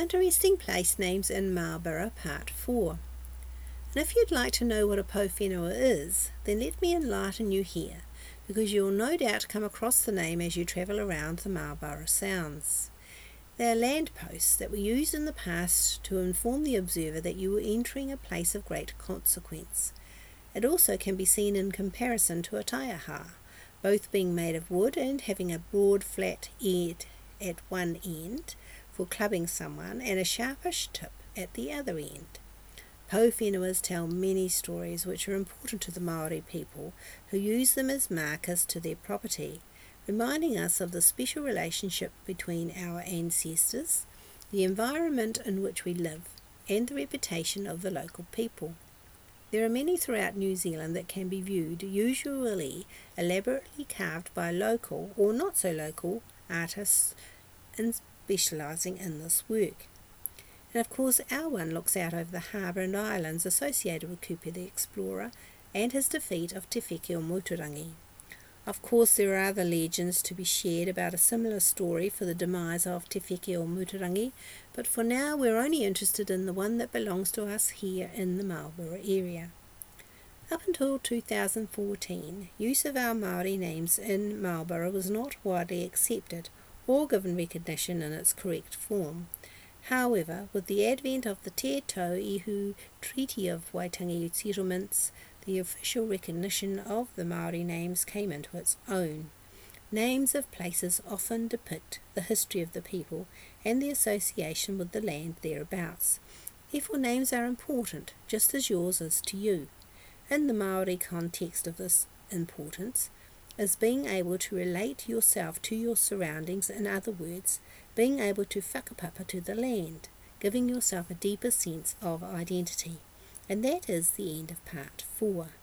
Interesting place names in Marlborough, Part 4. And if you'd like to know what a Powhenua is, then let me enlighten you here, because you'll no doubt come across the name as you travel around the Marlborough Sounds. They are land posts that were used in the past to inform the observer that you were entering a place of great consequence. It also can be seen in comparison to a taiaha, both being made of wood and having a broad flat edge at one end for clubbing someone and a sharpish tip at the other end. Powhenuas tell many stories which are important to the Māori people, who use them as markers to their property, reminding us of the special relationship between our ancestors, the environment in which we live, and the reputation of the local people. There are many throughout New Zealand that can be viewed, usually elaborately carved by local or not so local artists specialising in this work. And of course our one looks out over the harbour and islands associated with Kupe the Explorer and his defeat of Te Wheke o Muturangi. Of course there are other legends to be shared about a similar story for the demise of Te Wheke o Muturangi, but for now we're only interested in the one that belongs to us here in the Marlborough area. Up until 2014, use of our Māori names in Marlborough was not widely accepted or given recognition in its correct form. However, with the advent of the Te Tau Ihu Treaty of Waitangi Settlements, the official recognition of the Māori names came into its own. Names of places often depict the history of the people and the association with the land thereabouts. Therefore names are important, just as yours is to you. In the Māori context of this importance is being able to relate yourself to your surroundings, in other words, being able to whakapapa to the land, giving yourself a deeper sense of identity. And that is the end of Part 4.